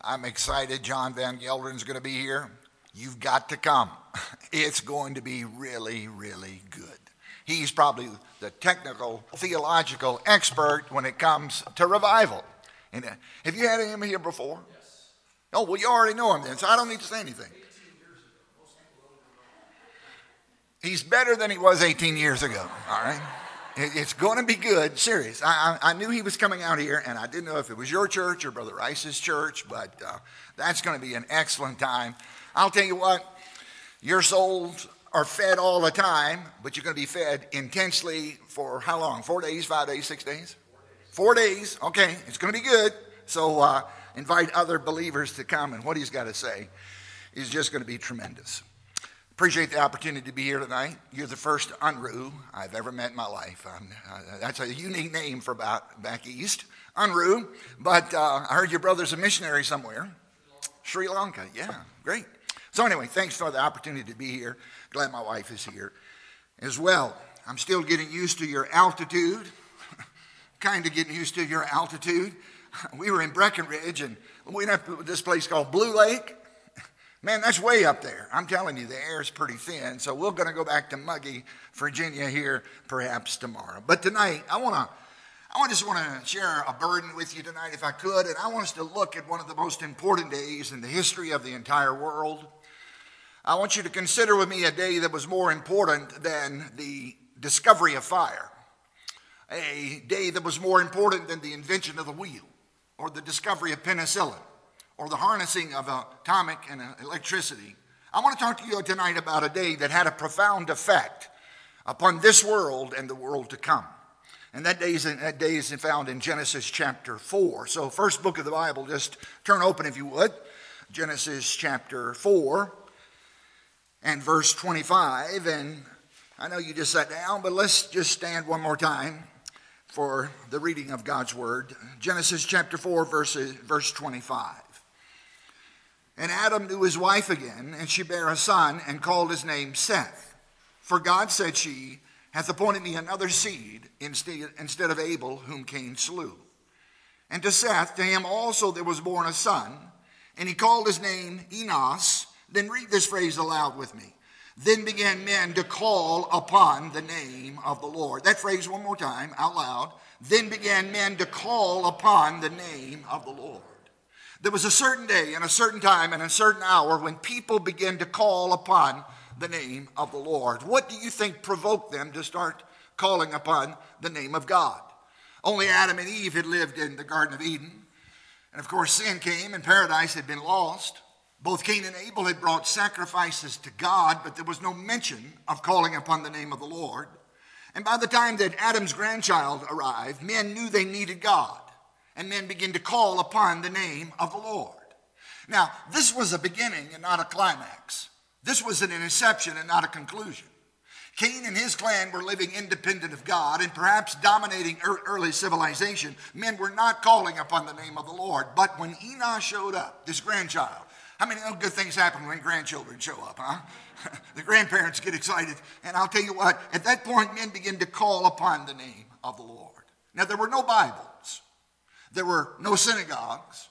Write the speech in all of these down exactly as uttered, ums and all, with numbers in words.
I'm excited. John Van Geldern's going to be here. You've got to come. It's going to be really, really good. He's probably the technical, theological expert when it comes to revival. And uh, have you had him here before? Yes. Oh, well, you already know him then, so I don't need to say anything. He's better than he was eighteen years ago, all right? It's going to be good, serious. I, I, I knew he was coming out here, and I didn't know if it was your church or Brother Rice's church, but uh, that's going to be an excellent time. I'll tell you what, your souls are fed all the time, but you're going to be fed intensely for how long? Four days, five days, six days? Four days, okay, it's going to be good. So uh, invite other believers to come, and what he's got to say is just going to be tremendous. Appreciate the opportunity to be here tonight. You're the first Unruh I've ever met in my life. Um, uh, that's a unique name for about back east, Unruh. But uh, I heard your brother's a missionary somewhere. Sri Lanka, yeah, great. So anyway, thanks for the opportunity to be here. Glad my wife is here as well. I'm still getting used to your altitude, kind of getting used to your altitude. We were in Breckenridge, and we went up to this place called Blue Lake. Man, that's way up there. I'm telling you, the air is pretty thin. So we're going to go back to muggy Virginia here perhaps tomorrow. But tonight, I want to, I just want to share a burden with you tonight if I could. And I want us to look at one of the most important days in the history of the entire world. I want you to consider with me a day that was more important than the discovery of fire. A day that was more important than the invention of the wheel or the discovery of penicillin, or the harnessing of atomic and electricity. I want to talk to you tonight about a day that had a profound effect upon this world and the world to come. And that day is, that day is found in Genesis chapter four. So first book of the Bible, just turn open if you would. Genesis chapter four and verse twenty-five. And I know you just sat down, but let's just stand one more time for the reading of God's word. Genesis chapter four, verse, verse twenty-five. And Adam knew his wife again, and she bare a son, and called his name Seth. For God, said she, hath appointed me another seed instead, instead of Abel, whom Cain slew. And to Seth, to him also there was born a son, and he called his name Enos. Then read this phrase aloud with me. Then began men to call upon the name of the Lord. That phrase one more time, out loud. Then began men to call upon the name of the Lord. There was a certain day and a certain time and a certain hour when people began to call upon the name of the Lord. What do you think provoked them to start calling upon the name of God? Only Adam and Eve had lived in the Garden of Eden. And of course, sin came and paradise had been lost. Both Cain and Abel had brought sacrifices to God, but there was no mention of calling upon the name of the Lord. And by the time that Adam's grandchild arrived, men knew they needed God. And men begin to call upon the name of the Lord. Now, this was a beginning and not a climax. This was an inception and not a conclusion. Cain and his clan were living independent of God and perhaps dominating early civilization. Men were not calling upon the name of the Lord. But when Enos showed up, this grandchild, how many know good things happen when grandchildren show up, huh? The grandparents get excited. And I'll tell you what, at that point, men begin to call upon the name of the Lord. Now, there were no Bibles. There were no synagogues,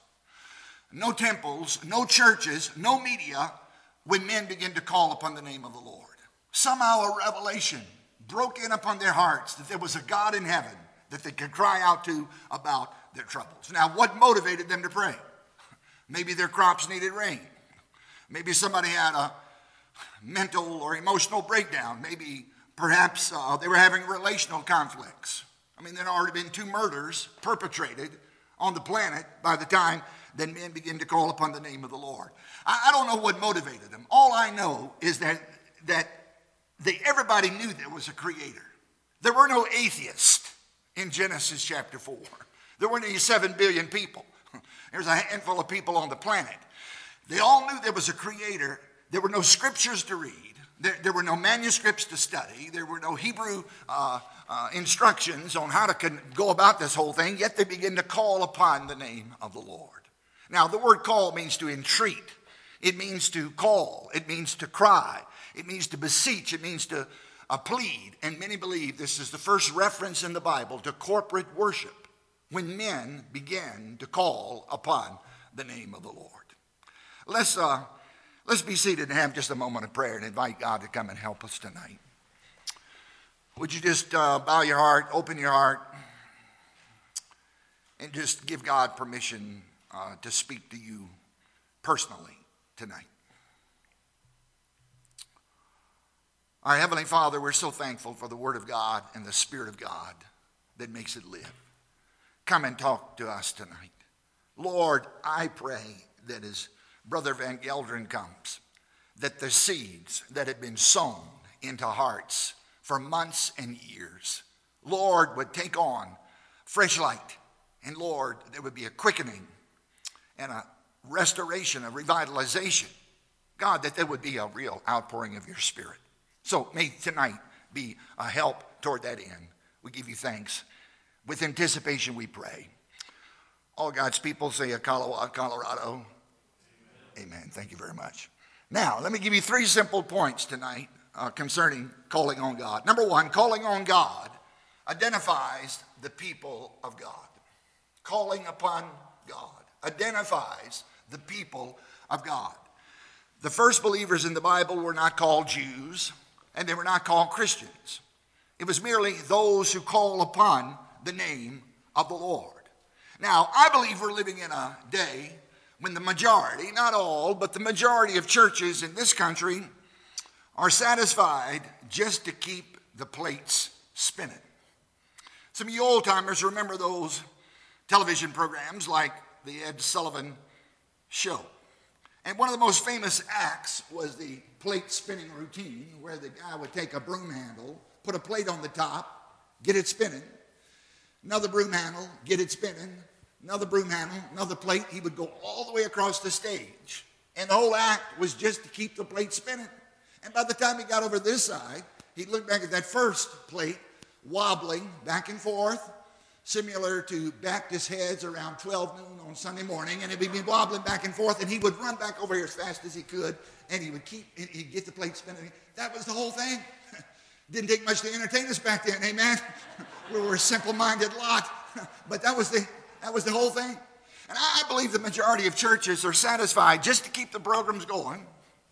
no temples, no churches, no media when men began to call upon the name of the Lord. Somehow a revelation broke in upon their hearts that there was a God in heaven that they could cry out to about their troubles. Now, what motivated them to pray? Maybe their crops needed rain. Maybe somebody had a mental or emotional breakdown. Maybe perhaps uh, they were having relational conflicts. I mean, there had already been two murders perpetrated on the planet by the time that men begin to call upon the name of the Lord. I, I don't know what motivated them. All I know is that, that they, everybody knew there was a creator. There were no atheists in Genesis chapter four. There weren't any seven billion people. There's a handful of people on the planet. They all knew there was a creator. There were no scriptures to read. There, there were no manuscripts to study. There were no Hebrew uh, uh, instructions on how to con- go about this whole thing, yet they begin to call upon the name of the Lord. Now, the word call means to entreat. It means to call. It means to cry. It means to beseech. It means to uh, plead. And many believe this is the first reference in the Bible to corporate worship when men begin to call upon the name of the Lord. Let's, uh, let's be seated and have just a moment of prayer and invite God to come and help us tonight. Would you just uh, bow your heart, open your heart, and just give God permission uh, to speak to you personally tonight. Our Heavenly Father, we're so thankful for the Word of God and the Spirit of God that makes it live. Come and talk to us tonight. Lord, I pray that as Brother Van Gelderen comes, that the seeds that have been sown into hearts for months and years, Lord, would take on fresh light. And Lord, there would be a quickening and a restoration, a revitalization. God, that there would be a real outpouring of your Spirit. So may tonight be a help toward that end. We give you thanks. With anticipation we pray. All God's people say a Colorado. Colorado. Amen. Amen. Thank you very much. Now, let me give you three simple points tonight uh, concerning calling on God. Number one, calling on God identifies the people of God. Calling upon God identifies the people of God. The first believers in the Bible were not called Jews, and they were not called Christians. It was merely those who call upon the name of the Lord. Now, I believe we're living in a day when the majority, not all, but the majority of churches in this country are satisfied just to keep the plates spinning. Some of you old-timers remember those television programs like the Ed Sullivan Show. And one of the most famous acts was the plate spinning routine, where the guy would take a broom handle, put a plate on the top, get it spinning, another broom handle, get it spinning, another broom handle, another plate. He would go all the way across the stage. And the whole act was just to keep the plate spinning. And by the time he got over this side, he'd look back at that first plate, wobbling back and forth, similar to Baptist heads around twelve noon on Sunday morning, and he'd be wobbling back and forth, and he would run back over here as fast as he could, and he would keep, he'd get the plate spinning. That was the whole thing. Didn't take much to entertain us back then, amen? We were a simple-minded lot, but that was the that was the whole thing. And I believe the majority of churches are satisfied just to keep the programs going,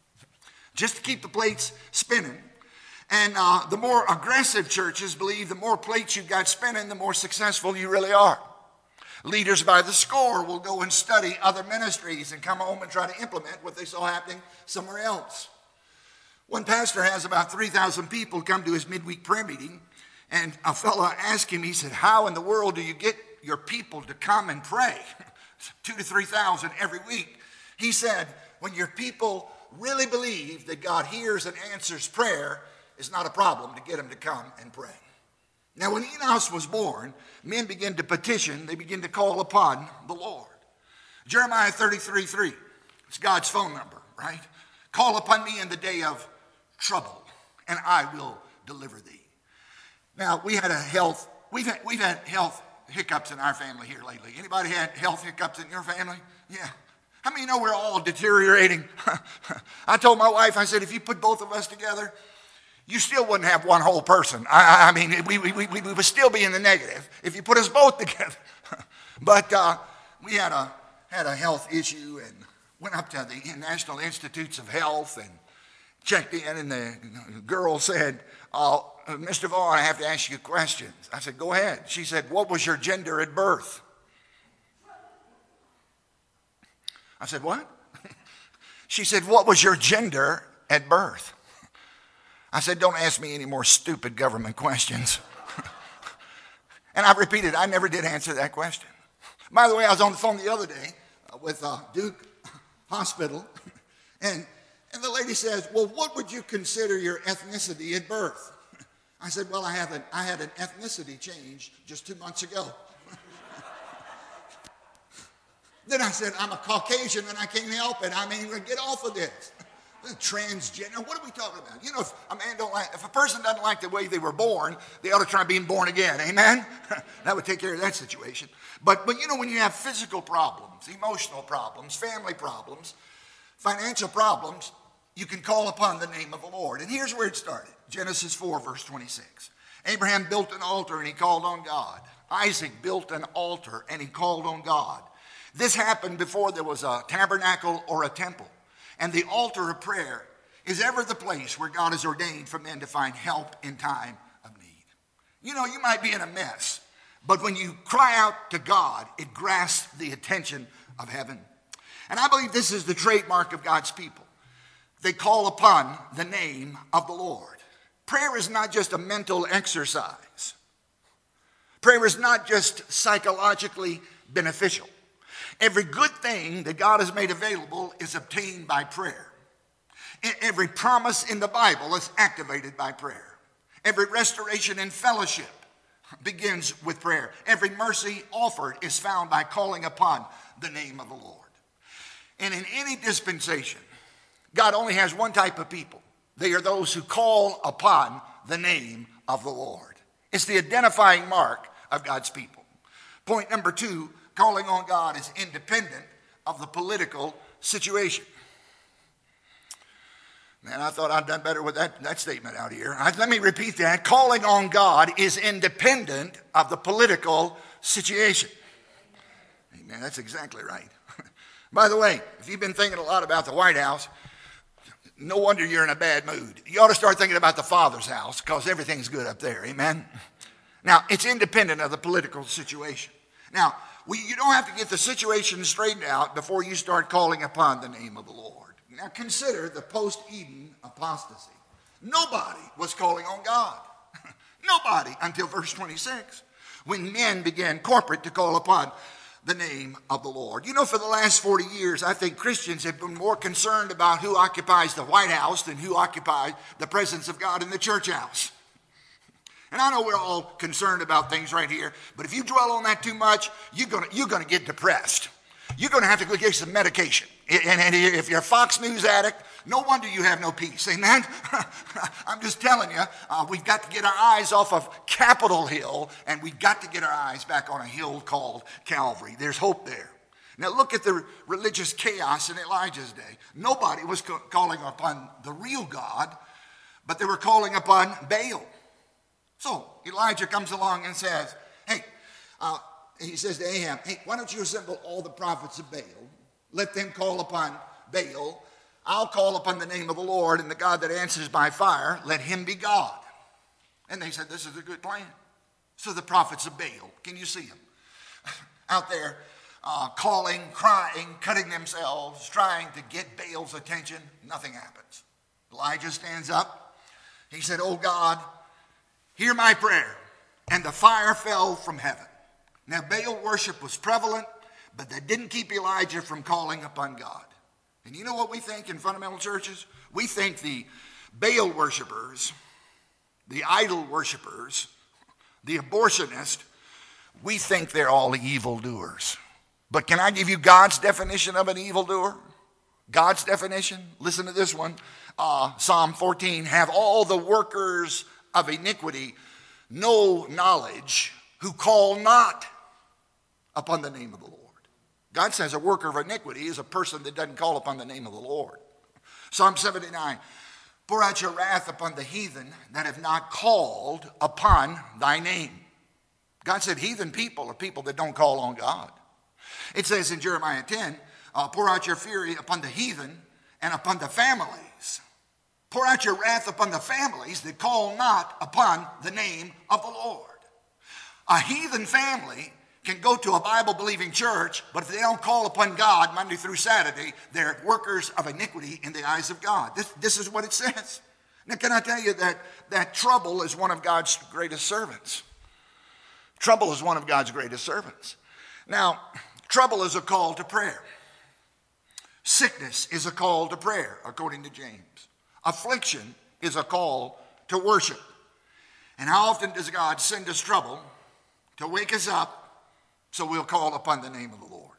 just to keep the plates spinning. And uh, the more aggressive churches believe the more plates you've got spinning, the more successful you really are. Leaders by the score will go and study other ministries and come home and try to implement what they saw happening somewhere else. One pastor has about three thousand people come to his midweek prayer meeting, and a fellow asked him, he said, how in the world do you get your people to come and pray? Two to three thousand every week. He said, when your people really believe that God hears and answers prayer, it's not a problem to get them to come and pray. Now, when Enos was born, men began to petition. They began to call upon the Lord. Jeremiah thirty-three three. It's God's phone number, right? Call upon me in the day of trouble, and I will deliver thee. Now, we had a health, we've had, we've had health hiccups in our family here lately. Anybody had health hiccups in your family? Yeah. How many know we're all deteriorating? I told my wife, I said, if you put both of us together, you still wouldn't have one whole person. I, I mean, we, we, we, we would still be in the negative if you put us both together. But uh, we had a, had a health issue and went up to the National Institutes of Health and checked in, and the girl said, oh, Mister Vaughn, I have to ask you questions. I said, go ahead. She said, what was your gender at birth? I said, what? She said, what was your gender at birth? I said, don't ask me any more stupid government questions. And I repeated, I never did answer that question. By the way, I was on the phone the other day uh, with uh, Duke Hospital, and, and the lady says, well, what would you consider your ethnicity at birth? I said, well, I, have an, I had an ethnicity change just two months ago. Then I said, I'm a Caucasian and I can't help it. I mean, get off of this. Transgender, what are we talking about? You know, if a man don't like, if a person doesn't like the way they were born, they ought to try being born again, amen? That would take care of that situation. But, but you know, when you have physical problems, emotional problems, family problems, financial problems, you can call upon the name of the Lord. And here's where it started. Genesis four, verse twenty-six. Abraham built an altar and he called on God. Isaac built an altar and he called on God. This happened before there was a tabernacle or a temple. And the altar of prayer is ever the place where God has ordained for men to find help in time of need. You know, you might be in a mess, but when you cry out to God, it grasps the attention of heaven. And I believe this is the trademark of God's people. They call upon the name of the Lord. Prayer is not just a mental exercise. Prayer is not just psychologically beneficial. Every good thing that God has made available is obtained by prayer. Every promise in the Bible is activated by prayer. Every restoration in fellowship begins with prayer. Every mercy offered is found by calling upon the name of the Lord. And in any dispensation, God only has one type of people. They are those who call upon the name of the Lord. It's the identifying mark of God's people. Point number two, calling on God is independent of the political situation. Man, I thought I'd done better with that, that statement out here. I, let me repeat that. Calling on God is independent of the political situation. Amen. That's exactly right. By the way, if you've been thinking a lot about the White House, no wonder you're in a bad mood. You ought to start thinking about the Father's house because everything's good up there. Amen. Now, it's independent of the political situation. Now, we, you don't have to get the situation straightened out before you start calling upon the name of the Lord. Now, consider the post-Eden apostasy. Nobody was calling on God. Nobody until verse twenty-six, when men began corporate to call upon the name of the Lord. You know, for the last forty years, I think Christians have been more concerned about who occupies the White House than who occupies the presence of God in the church house. And I know we're all concerned about things right here, but if you dwell on that too much, you're going you're going to get depressed. You're going to have to go get some medication. And, and if you're a Fox News addict, no wonder you have no peace. Amen? I'm just telling you, uh, we've got to get our eyes off of Capitol Hill, and we've got to get our eyes back on a hill called Calvary. There's hope there. Now look at the religious chaos in Elijah's day. Nobody was ca- calling upon the real God, but they were calling upon Baal. So Elijah comes along and says, hey, uh, he says to Ahab, hey, why don't you assemble all the prophets of Baal? Let them call upon Baal. I'll call upon the name of the Lord, and the God that answers by fire, let him be God. And they said, this is a good plan. So the prophets of Baal, can you see them? Out there uh, calling, crying, cutting themselves, trying to get Baal's attention. Nothing happens. Elijah stands up. He said, oh God, hear my prayer. And the fire fell from heaven. Now, Baal worship was prevalent, but that didn't keep Elijah from calling upon God. And you know what we think in fundamental churches? We think the Baal worshipers, the idol worshipers, the abortionist, we think they're all evildoers. But can I give you God's definition of an evildoer? God's definition? Listen to this one. Uh, Psalm fourteen, have all the workers of iniquity no knowledge who call not upon the name of the Lord. God says a worker of iniquity is a person that doesn't call upon the name of the Lord. Psalm seventy-nine, pour out your wrath upon the heathen that have not called upon thy name. God said heathen people are people that don't call on God. It says in Jeremiah ten, uh, pour out your fury upon the heathen and upon the families. Pour out your wrath upon the families that call not upon the name of the Lord. A heathen family can go to a Bible-believing church, but if they don't call upon God Monday through Saturday, they're workers of iniquity in the eyes of God. This, this is what it says. Now, can I tell you that, that trouble is one of God's greatest servants? Trouble is one of God's greatest servants. Now, trouble is a call to prayer. Sickness is a call to prayer, according to James. Affliction is a call to worship. And how often does God send us trouble to wake us up so we'll call upon the name of the Lord?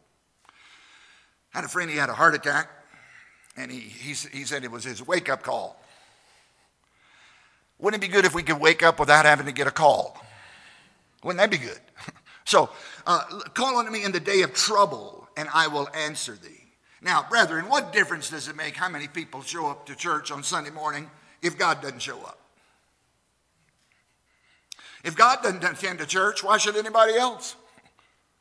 I had a friend, he had a heart attack, and he, he, he said it was his wake-up call. Wouldn't it be good if we could wake up without having to get a call? Wouldn't that be good? So, uh, call unto me in the day of trouble, and I will answer thee. Now, brethren, what difference does it make how many people show up to church on Sunday morning if God doesn't show up? If God doesn't attend to church, why should anybody else?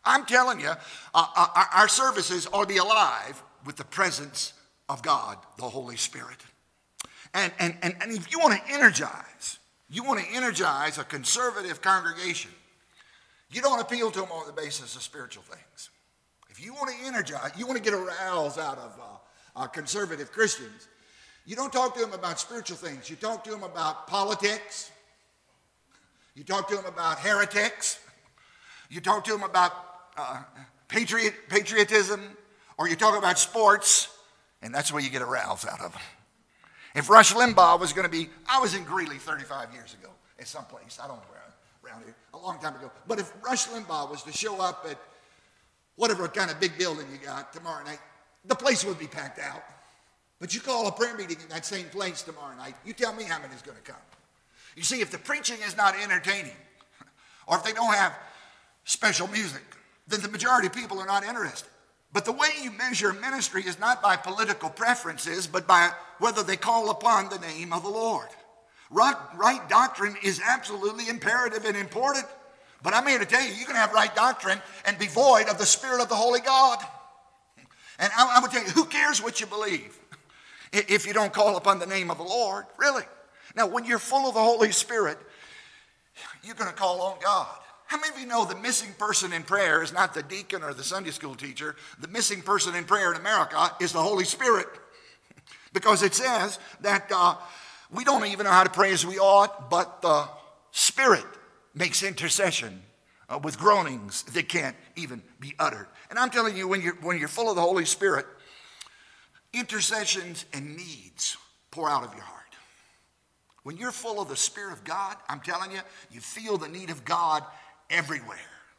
I'm telling you, uh, our, our services ought to be alive with the presence of God, the Holy Spirit. And, and, and, and if you want to energize, you want to energize a conservative congregation, you don't appeal to them on the basis of spiritual things. If you want to energize, you want to get a rouse out of uh, uh, conservative Christians, you don't talk to them about spiritual things. You talk to them about politics. You talk to them about heretics. You talk to them about uh, patriot, patriotism, or you talk about sports, and that's where you get a rouse out of them. If Rush Limbaugh was going to be, I was in Greeley thirty-five years ago at some place, I don't know where, around here, a long time ago. But if Rush Limbaugh was to show up at whatever kind of big building you got tomorrow night, the place would be packed out. But you call a prayer meeting in that same place tomorrow night, you tell me how many's going to come. You see, if the preaching is not entertaining, or if they don't have special music, then the majority of people are not interested. But the way you measure ministry is not by political preferences, but by whether they call upon the name of the Lord. Right, right doctrine is absolutely imperative and important. But I'm here to tell you, you can have right doctrine and be void of the Spirit of the Holy God. And I, I would tell you, who cares what you believe if you don't call upon the name of the Lord? Really? Now, when you're full of the Holy Spirit, you're going to call on God. How many of you know the missing person in prayer is not the deacon or the Sunday school teacher? The missing person in prayer in America is the Holy Spirit. Because it says that uh, we don't even know how to pray as we ought, but the Spirit makes intercession uh, with groanings that can't even be uttered. And I'm telling you, when you're, when you're full of the Holy Spirit, intercessions and needs pour out of your heart. When you're full of the Spirit of God, I'm telling you, you feel the need of God everywhere.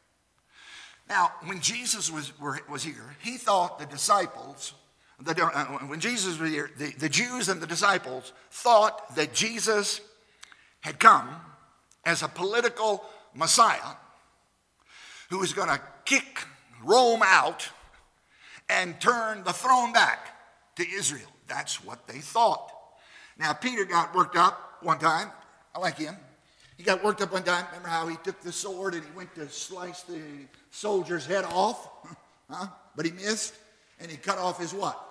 Now, when Jesus was, were, was here, he thought the disciples, the, uh, when Jesus was here, the, the Jews and the disciples thought that Jesus had come as a political Messiah who was going to kick Rome out and turn the throne back to Israel. That's what they thought. Now, Peter got worked up one time. I like him. He got worked up one time. Remember how he took the sword and he went to slice the soldier's head off? Huh? But he missed, and he cut off his what?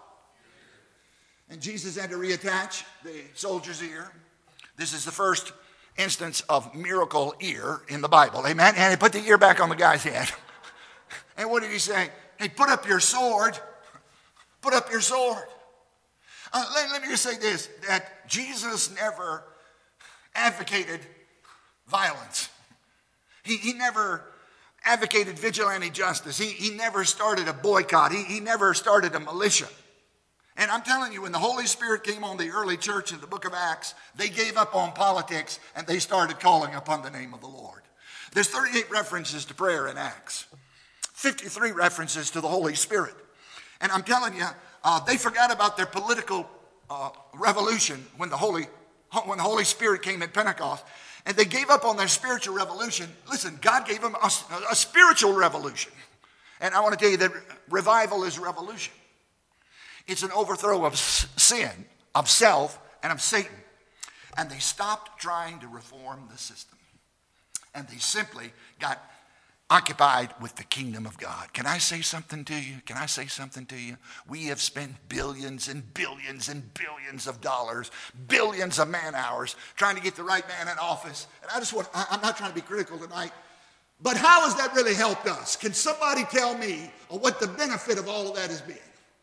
And Jesus had to reattach the soldier's ear. This is the first instance of miracle ear in the Bible. Amen? And he put the ear back on the guy's head. And what did he say? Hey, put up your sword. Put up your sword. Uh, let, let me just say this, that Jesus never advocated violence. He, he never advocated vigilante justice. He, he never started a boycott. He, he never started a militia. And I'm telling you, when the Holy Spirit came on the early church in the book of Acts, they gave up on politics and they started calling upon the name of the Lord. There's thirty-eight references to prayer in Acts, fifty-three references to the Holy Spirit. And I'm telling you, uh, they forgot about their political uh, revolution when the Holy when the Holy Spirit came at Pentecost. And they gave up on their spiritual revolution. Listen, God gave them a, a spiritual revolution. And I want to tell you that revival is revolution. It's an overthrow of sin, of self, and of Satan. And they stopped trying to reform the system. And they simply got occupied with the kingdom of God. Can I say something to you? Can I say something to you? We have spent billions and billions and billions of dollars, billions of man hours trying to get the right man in office. And I just want, I'm not trying to be critical tonight, but how has that really helped us? Can somebody tell me what the benefit of all of that has been?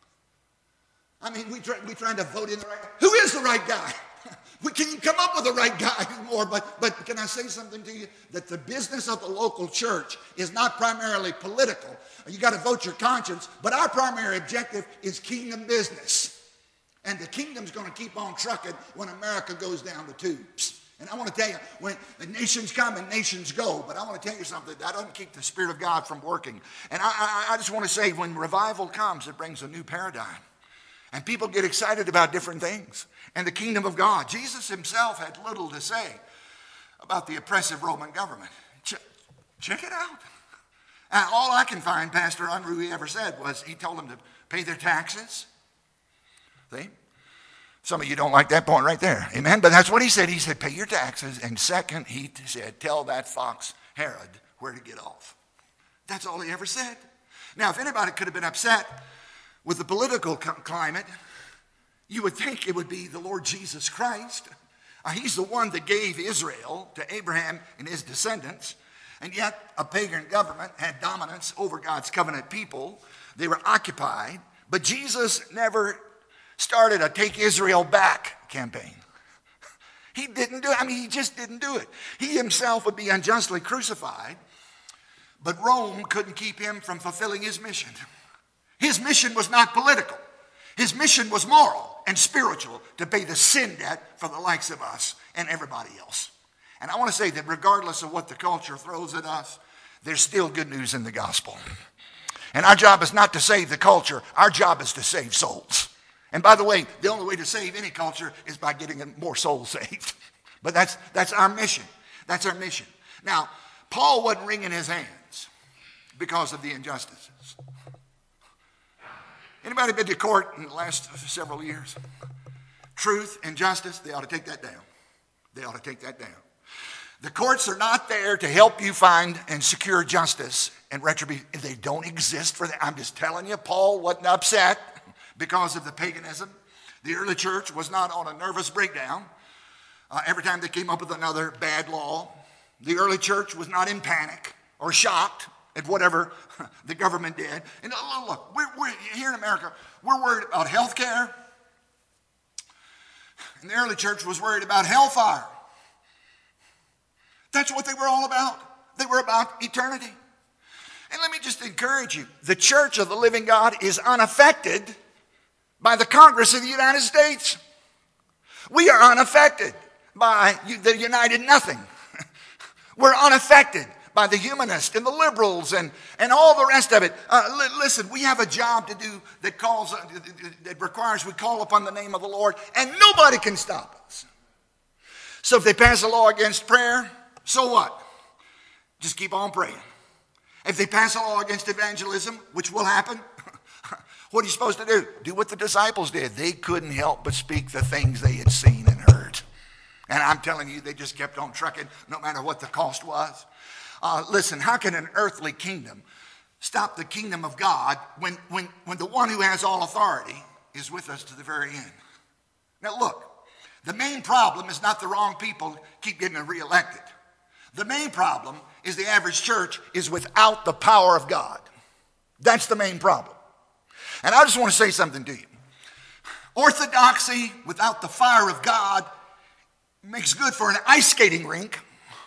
I mean, we try, we're trying to vote in the right guy. Who is the right guy? We can't come up with the right guy anymore, but, but can I say something to you? That the business of the local church is not primarily political. You got to vote your conscience, but our primary objective is kingdom business. And the kingdom's going to keep on trucking when America goes down the tubes. And I want to tell you, when the nations come and nations go, but I want to tell you something, that doesn't keep the Spirit of God from working. And I, I, I just want to say, when revival comes, it brings a new paradigm. And people get excited about different things. And the kingdom of God. Jesus himself had little to say about the oppressive Roman government. Ch- check it out. And all I can find Pastor Unruh ever said was he told them to pay their taxes. See? Some of you don't like that point right there. Amen? But that's what he said. He said, pay your taxes. And second, he said, tell that fox Herod where to get off. That's all he ever said. Now, if anybody could have been upset with the political climate, you would think it would be the Lord Jesus Christ. Uh, he's the one that gave Israel to Abraham and his descendants, and yet a pagan government had dominance over God's covenant people. They were occupied, but Jesus never started a Take Israel Back campaign. He didn't do it. I mean, he just didn't do it. He himself would be unjustly crucified, but Rome couldn't keep him from fulfilling his mission. His mission was not political. His mission was moral and spiritual, to pay the sin debt for the likes of us and everybody else. And I want to say that regardless of what the culture throws at us, there's still good news in the gospel. And our job is not to save the culture. Our job is to save souls. And by the way, the only way to save any culture is by getting more souls saved. But that's, that's our mission. That's our mission. Now, Paul wasn't wringing his hands because of the injustices. Anybody been to court in the last several years? Truth and justice, they ought to take that down. They ought to take that down. The courts are not there to help you find and secure justice and retribution. They don't exist for that. I'm just telling you, Paul wasn't upset because of the paganism. The early church was not on a nervous breakdown uh, every time they came up with another bad law. The early church was not in panic or shocked at whatever the government did. And look, we're, we're here in America, we're worried about health care. And the early church was worried about hellfire. That's what they were all about. They were about eternity. And let me just encourage you, the church of the living God is unaffected by the Congress of the United States. We are unaffected by the United Nothing. We're unaffected by the humanists and the liberals and, and all the rest of it. Uh, li- listen, we have a job to do that calls uh, that requires we call upon the name of the Lord, and nobody can stop us. So if they pass a law against prayer, so what? Just keep on praying. If they pass a law against evangelism, which will happen, what are you supposed to do? Do what the disciples did. They couldn't help but speak the things they had seen and heard. And I'm telling you, they just kept on trucking no matter what the cost was. Uh, listen, how can an earthly kingdom stop the kingdom of God when, when, when the one who has all authority is with us to the very end? Now look, the main problem is not the wrong people keep getting reelected. The main problem is the average church is without the power of God. That's the main problem. And I just want to say something to you. Orthodoxy without the fire of God makes good for an ice skating rink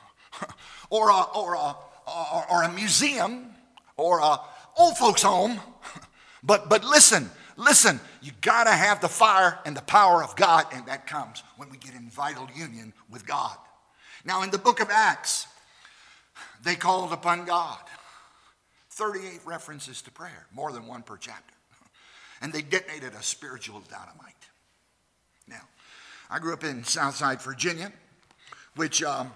or a, or a, or, or a museum or a old folks home. But, but listen, listen, you got to have the fire and the power of God, and that comes when we get in vital union with God. Now, in the book of Acts, they called upon God. thirty-eight references to prayer, more than one per chapter. And they detonated a spiritual dynamite. Now, I grew up in Southside, Virginia, which um,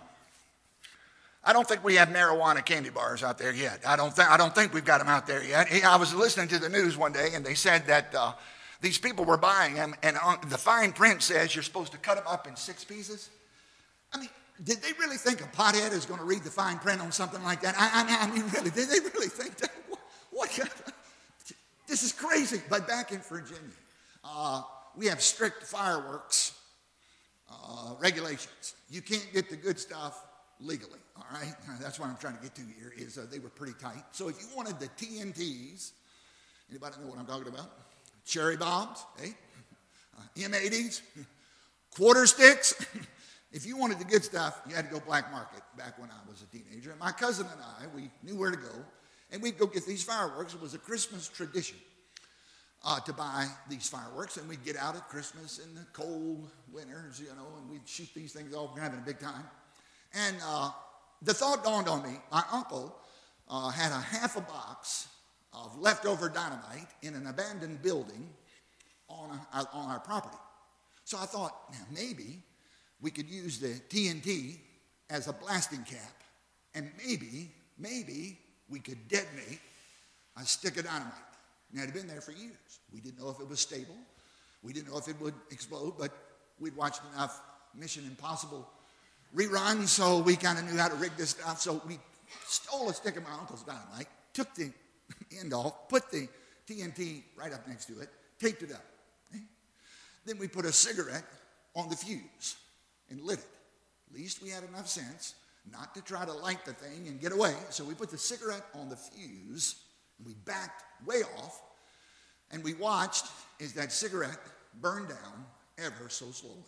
I don't think we have marijuana candy bars out there yet. I don't, th- I don't think we've got them out there yet. I was listening to the news one day, and they said that uh, these people were buying them, and on, the fine print says you're supposed to cut them up in six pieces. I mean, did they really think a pothead is going to read the fine print on something like that? I, I, I mean, really, did they really think that? What, what kind of, this is crazy. But back in Virginia, uh, we have strict fireworks uh, regulations. You can't get the good stuff legally, all right? That's what I'm trying to get to here, is uh, they were pretty tight. So if you wanted the T N Ts, anybody know what I'm talking about? Cherry bombs, eh? Uh, M eighties, quarter sticks. If you wanted the good stuff, you had to go black market back when I was a teenager. And my cousin and I, we knew where to go, and we'd go get these fireworks. It was a Christmas tradition uh, to buy these fireworks, and we'd get out at Christmas in the cold winters, you know, and we'd shoot these things off. We're having a big time. And uh, the thought dawned on me. My uncle uh, had a half a box of leftover dynamite in an abandoned building on, a, on our property. So I thought, now maybe we could use the T N T as a blasting cap, and maybe, maybe we could detonate a stick of dynamite. Now, it had been there for years. We didn't know if it was stable. We didn't know if it would explode, but we'd watched enough Mission Impossible reruns, so we kind of knew how to rig this stuff. So we stole a stick of my uncle's dynamite, took the end off, put the T N T right up next to it, taped it up. Okay? Then we put a cigarette on the fuse and lit it. At least we had enough sense not to try to light the thing and get away. So we put the cigarette on the fuse, and we backed way off, and we watched as that cigarette burned down ever so slowly.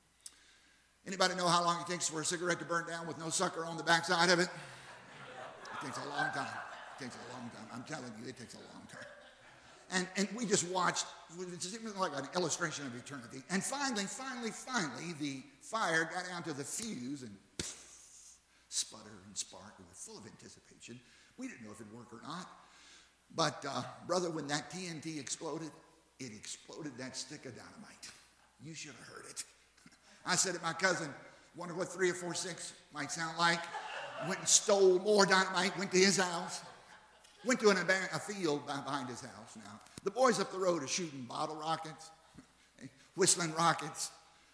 Anybody know how long it takes for a cigarette to burn down with no sucker on the backside of it? It takes a long time. It takes a long time. I'm telling you, it takes a long time. And, and we just watched, it's like an illustration of eternity. And finally, finally, finally, the fire got down to the fuse and pff, sputter and spark. We were full of anticipation. We didn't know if it'd work or not. But, uh, brother, when that T N T exploded, it exploded that stick of dynamite. You should have heard it. I said to my cousin, wonder what three or four six might sound like. Went and stole more dynamite, went to his house. Went to an, a field behind his house now. The boys up the road are shooting bottle rockets, whistling rockets,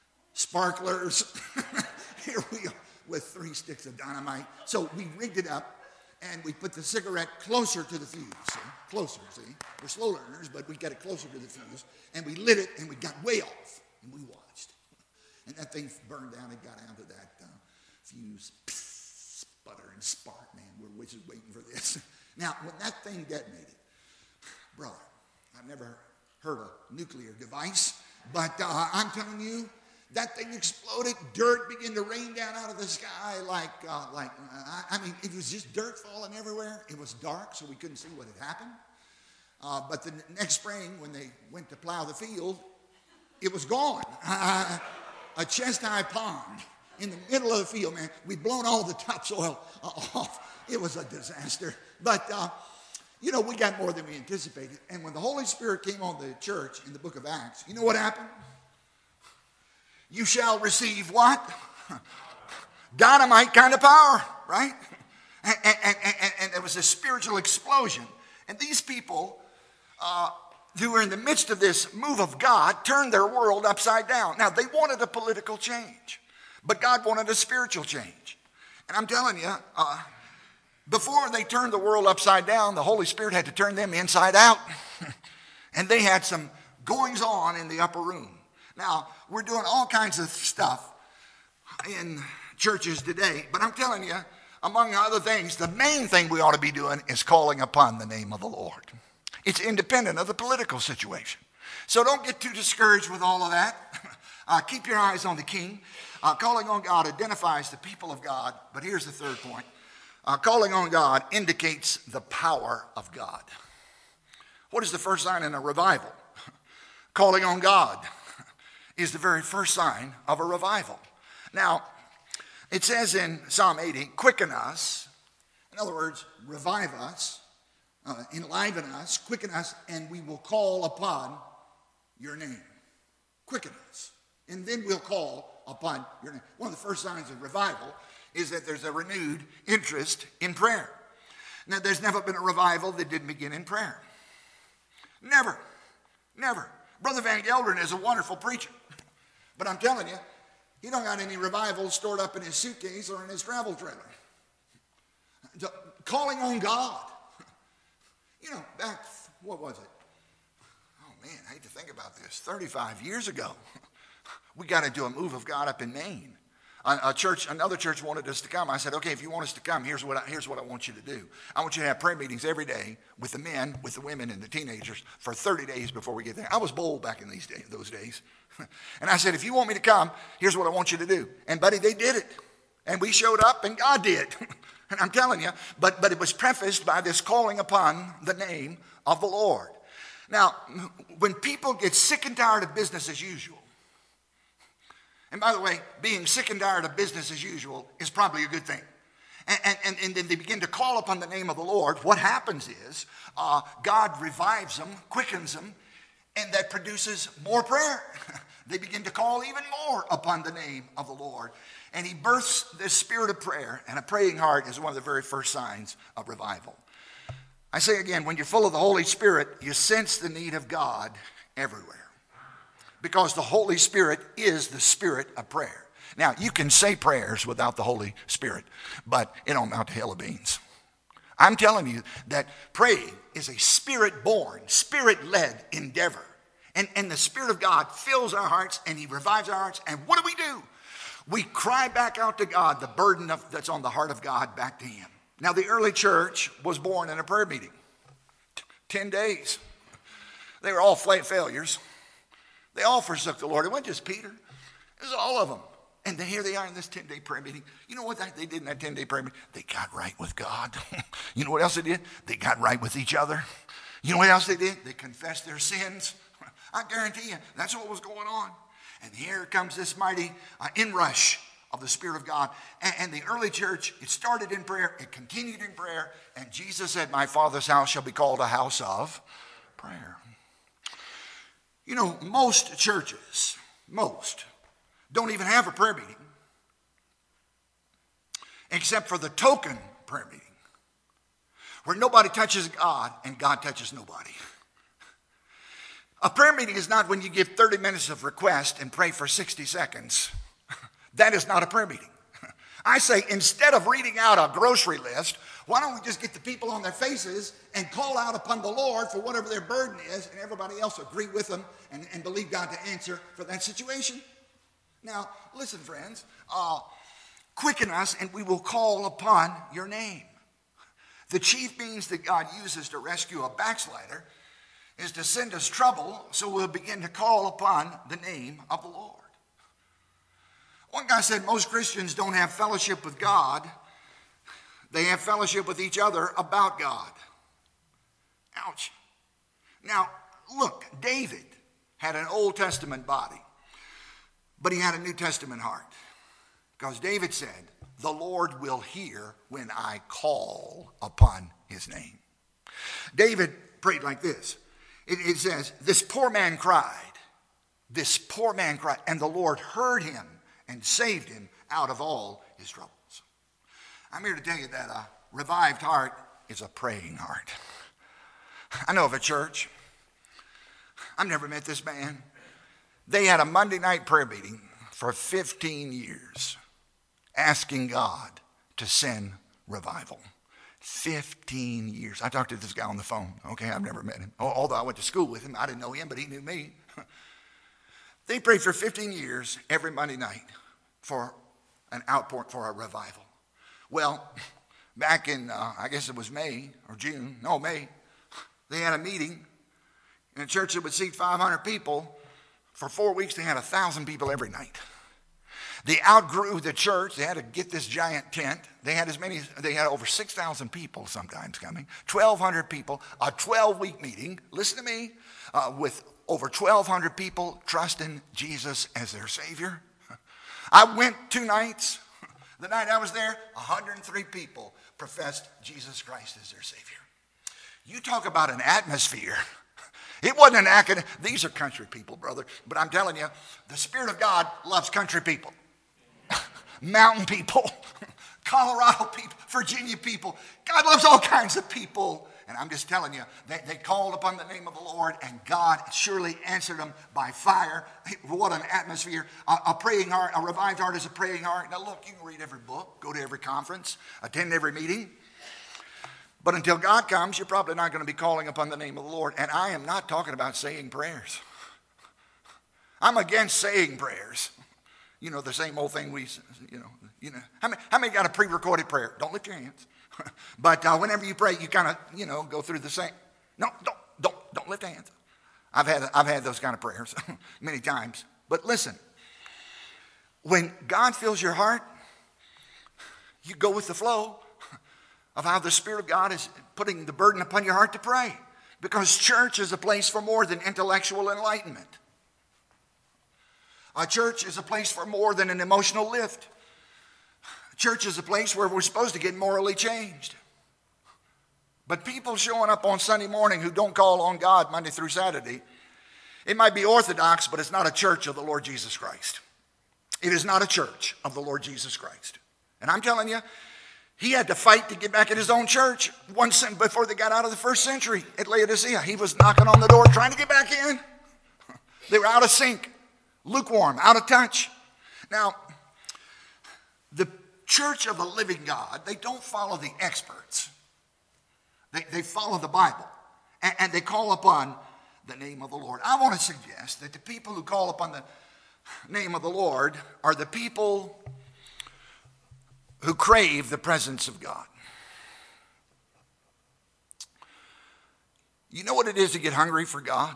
sparklers. Here we are with three sticks of dynamite. So we rigged it up, and we put the cigarette closer to the fuse. See? Closer, see? We're slow learners, but we got it closer to the fuse. And we lit it, and we got way off, and we watched. And that thing burned down. It got down to that uh, fuse. Psst, sputter and spark, man. We're just waiting for this. Now, when that thing detonated, brother, I've never heard a nuclear device, but uh, I'm telling you, that thing exploded. Dirt began to rain down out of the sky like, uh, like uh, I mean, it was just dirt falling everywhere. It was dark, so we couldn't see what had happened. Uh, but the next spring, when they went to plow the field, it was gone. Uh, a chest-high pond in the middle of the field, man. We'd blown all the topsoil off. It was a disaster. But, uh, you know, we got more than we anticipated. And when the Holy Spirit came on the church in the book of Acts, you know what happened? You shall receive what? Dynamite kind of power, right? And, and, and, and, and there was a spiritual explosion. And these people uh, who were in the midst of this move of God turned their world upside down. Now, they wanted a political change, but God wanted a spiritual change. And I'm telling you, uh, before they turned the world upside down, the Holy Spirit had to turn them inside out. And they had some goings on in the upper room. Now, we're doing all kinds of stuff in churches today, but I'm telling you, among other things, the main thing we ought to be doing is calling upon the name of the Lord. It's independent of the political situation. So don't get too discouraged with all of that. Uh, keep your eyes on the King. Uh, calling on God identifies the people of God, but here's the third point. Uh, calling on God indicates the power of God. What is the first sign in a revival? Calling on God is the very first sign of a revival. Now, it says in Psalm eighty, quicken us. In other words, revive us, uh, enliven us, quicken us, and we will call upon your name. Quicken us, and then we'll call upon your name. One of the first signs of revival is that there's a renewed interest in prayer. Now, there's never been a revival that didn't begin in prayer. Never. Never. Brother Van Gelderen is a wonderful preacher. But I'm telling you, he don't got any revival stored up in his suitcase or in his travel trailer. So, calling on God. You know, back, what was it? Oh, man, I hate to think about this. thirty-five years ago, we got to do a move of God up in Maine. A church, another church wanted us to come. I said, okay, if you want us to come, here's what I, here's what I want you to do. I want you to have prayer meetings every day with the men, with the women, and the teenagers for thirty days before we get there. I was bold back in these days, those days. And I said, if you want me to come, here's what I want you to do. And, buddy, they did it. And we showed up, and God did. And I'm telling you, but, but it was prefaced by this calling upon the name of the Lord. Now, when people get sick and tired of business as usual, and by the way, being sick and tired of business as usual is probably a good thing. And, and, and then they begin to call upon the name of the Lord. What happens is uh, God revives them, quickens them, and that produces more prayer. They begin to call even more upon the name of the Lord. And he births this spirit of prayer, and a praying heart is one of the very first signs of revival. I say again, when you're full of the Holy Spirit, you sense the need of God everywhere. Because the Holy Spirit is the spirit of prayer. Now, you can say prayers without the Holy Spirit, but it don't amount to hell of beans. I'm telling you that praying is a spirit-born, spirit-led endeavor. And, and the Spirit of God fills our hearts and he revives our hearts. And what do we do? We cry back out to God the burden of, that's on the heart of God back to him. Now, the early church was born in a prayer meeting. Ten days. They were all failures. They all forsook the Lord. It wasn't just Peter. It was all of them. And then here they are in this ten-day prayer meeting. You know what they did in that ten-day prayer meeting? They got right with God. You know what else they did? They got right with each other. You know what else they did? They confessed their sins. I guarantee you, that's what was going on. And here comes this mighty uh, inrush of the Spirit of God. And, and the early church, it started in prayer, it continued in prayer, and Jesus said, my Father's house shall be called a house of prayer. You know, most churches, most, don't even have a prayer meeting, except for the token prayer meeting, where nobody touches God and God touches nobody. A prayer meeting is not when you give thirty minutes of request and pray for sixty seconds. That is not a prayer meeting. I say, instead of reading out a grocery list, why don't we just get the people on their faces and call out upon the Lord for whatever their burden is, and everybody else agree with them and, and believe God to answer for that situation? Now, listen, friends, uh, quicken us and we will call upon your name. The chief means that God uses to rescue a backslider is to send us trouble, so we'll begin to call upon the name of the Lord. One guy said most Christians don't have fellowship with God. They have fellowship with each other about God. Ouch. Now, look, David had an Old Testament body, but he had a New Testament heart. Because David said, the Lord will hear when I call upon his name. David prayed like this. It, it says, this poor man cried. This poor man cried. And the Lord heard him and saved him out of all his troubles. I'm here to tell you that a revived heart is a praying heart. I know of a church. I've never met this man. They had a Monday night prayer meeting for fifteen years, asking God to send revival. fifteen years. I talked to this guy on the phone. Okay, I've never met him. Although I went to school with him. I didn't know him, but he knew me. They prayed for fifteen years every Monday night for an outpouring, for a revival. Well, back in, uh, I guess it was May or June, no, May, they had a meeting in a church that would seat five hundred people. For four weeks, they had one thousand people every night. They outgrew the church. They had to get this giant tent. They had as many, they had over six thousand people sometimes coming, twelve hundred people, a twelve-week meeting, listen to me, uh, with over twelve hundred people trusting Jesus as their Savior. I went two nights. The night I was there, one hundred three people professed Jesus Christ as their Savior. You talk about an atmosphere. It wasn't an academic. These are country people, brother. But I'm telling you, the Spirit of God loves country people. Mountain people, Colorado people, Virginia people. God loves all kinds of people. And I'm just telling you, they, they called upon the name of the Lord, and God surely answered them by fire. What an atmosphere. A, a praying heart, a revived heart is a praying heart. Now look, you can read every book, go to every conference, attend every meeting. But until God comes, you're probably not going to be calling upon the name of the Lord. And I am not talking about saying prayers. I'm against saying prayers. You know, the same old thing we, you know, you know. How many, how many got a pre-recorded prayer? Don't lift your hands. But uh, whenever you pray, you kind of, you know, go through the same. No, don't, don't, don't lift hands. I've had, I've had those kind of prayers many times. But listen, when God fills your heart, you go with the flow of how the Spirit of God is putting the burden upon your heart to pray. Because church is a place for more than intellectual enlightenment. A church is a place for more than an emotional lift. Church is a place where we're supposed to get morally changed. But people showing up on Sunday morning who don't call on God Monday through Saturday, it might be orthodox, but it's not a church of the Lord Jesus Christ. It is not a church of the Lord Jesus Christ. And I'm telling you, he had to fight to get back at his own church one before they got out of the first century at Laodicea. He was knocking on the door trying to get back in. They were out of sync, lukewarm, out of touch. Now, the church of the living God, they don't follow the experts. They, they follow the Bible, and, and they call upon the name of the Lord. I want to suggest that the people who call upon the name of the Lord are the people who crave the presence of God. You know what it is to get hungry for God?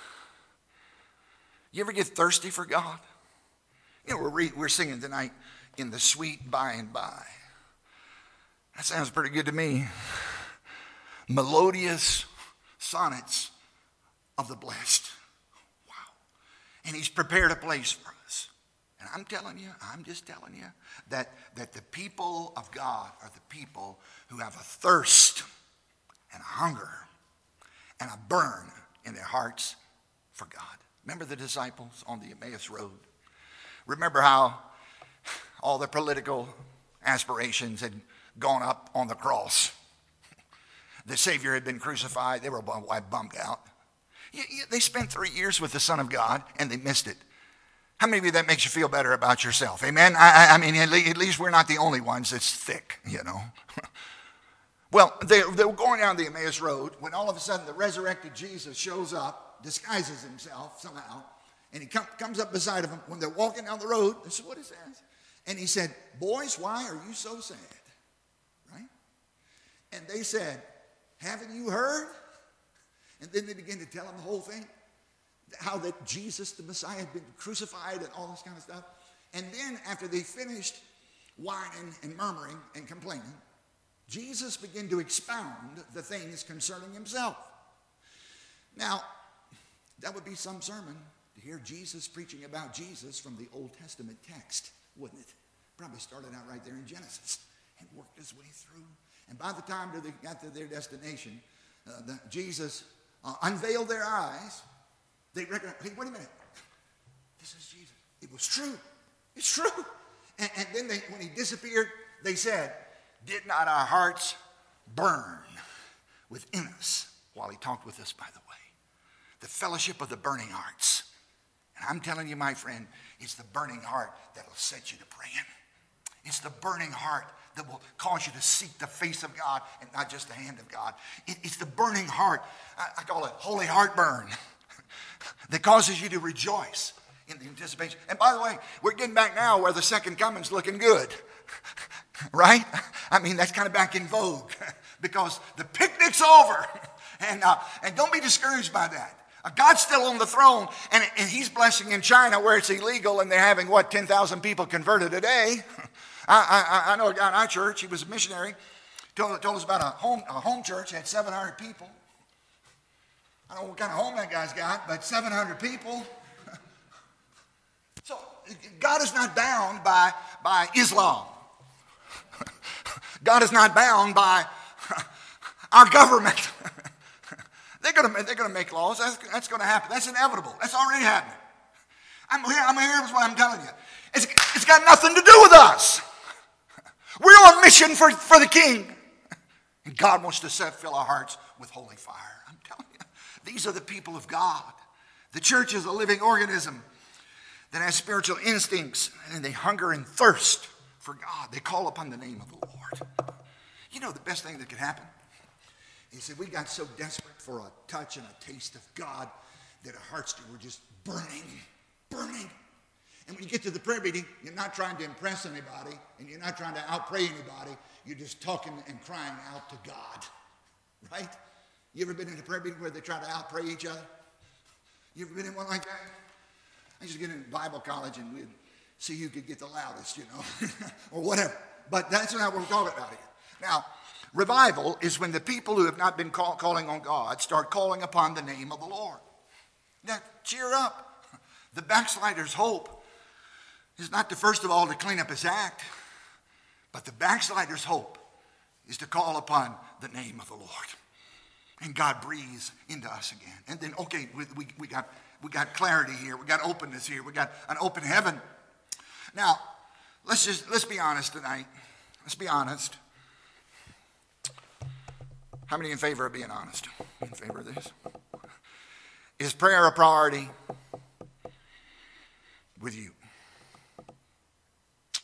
You ever get thirsty for God? You know, we're, re- we're singing tonight, in the sweet by and by. That sounds pretty good to me. Melodious sonnets of the blessed. Wow. And he's prepared a place for us. And I'm telling you, I'm just telling you, that, that the people of God are the people who have a thirst and a hunger and a burn in their hearts for God. Remember the disciples on the Emmaus Road? Remember how all the political aspirations had gone up on the cross. The Savior had been crucified. They were bummed out. They spent three years with the Son of God, and they missed it. How many of you that makes you feel better about yourself? Amen? I, I mean, at least we're not the only ones that's thick, you know. Well, they, they were going down the Emmaus Road when all of a sudden the resurrected Jesus shows up, disguises himself somehow, and he com- comes up beside of them when they're walking down the road. This is what it says. And he said, "Boys, why are you so sad?" Right? And they said, "Haven't you heard?" And then they begin to tell him the whole thing. How that Jesus, the Messiah, had been crucified and all this kind of stuff. And then after they finished whining and murmuring and complaining, Jesus began to expound the things concerning himself. Now, that would be some sermon to hear Jesus preaching about Jesus from the Old Testament text, wouldn't it? Probably started out right there in Genesis and worked his way through. And by the time they got to their destination, uh, the, Jesus uh, unveiled their eyes. They recognized, hey, wait a minute. This is Jesus. It was true. It's true. And, and then they, when he disappeared, they said, "Did not our hearts burn within us while he talked with us by the way?" The fellowship of the burning hearts. And I'm telling you, my friend, it's the burning heart that will set you to praying. It's the burning heart that will cause you to seek the face of God and not just the hand of God. It, it's the burning heart. I, I call it holy heartburn. That causes you to rejoice in the anticipation. And by the way, we're getting back now where the second coming's looking good. Right? I mean, that's kind of back in vogue because the picnic's over. And, uh, and don't be discouraged by that. Uh, God's still on the throne, and, and he's blessing in China where it's illegal, and they're having, what, ten thousand people converted a day. I, I, I know a guy in our church, he was a missionary, told, told us about a home, a home church, had seven hundred people. I don't know what kind of home that guy's got, but seven hundred people. So God is not bound by, by Islam. God is not bound by our government. They're going to they're going to make laws. That's, that's going to happen. That's inevitable. That's already happening. I'm here. I'm here is what I'm telling you. It's, it's got nothing to do with us. We're on mission for, for the King. And God wants to set, fill our hearts with holy fire. I'm telling you. These are the people of God. The church is a living organism that has spiritual instincts, and they hunger and thirst for God. They call upon the name of the Lord. You know the best thing that could happen? He said, we got so desperate for a touch and a taste of God that our hearts were just burning, burning. And when you get to the prayer meeting, you're not trying to impress anybody, and you're not trying to outpray anybody. You're just talking and crying out to God, right? You ever been in a prayer meeting where they try to outpray each other? You ever been in one like that? I used to get in Bible college and we'd see who could get the loudest, you know, or whatever. But that's not what we're talking about here. Now, revival is when the people who have not been call, calling on God start calling upon the name of the Lord. Now, cheer up. The backslider's hope is not to, first of all, to clean up his act, but the backslider's hope is to call upon the name of the Lord. And God breathes into us again. And then, okay, we, we, we got we got clarity here. We got openness here. We got an open heaven. Now, let's just let's be honest tonight. Let's be honest. How many in favor of being honest? In favor of this? Is prayer a priority with you?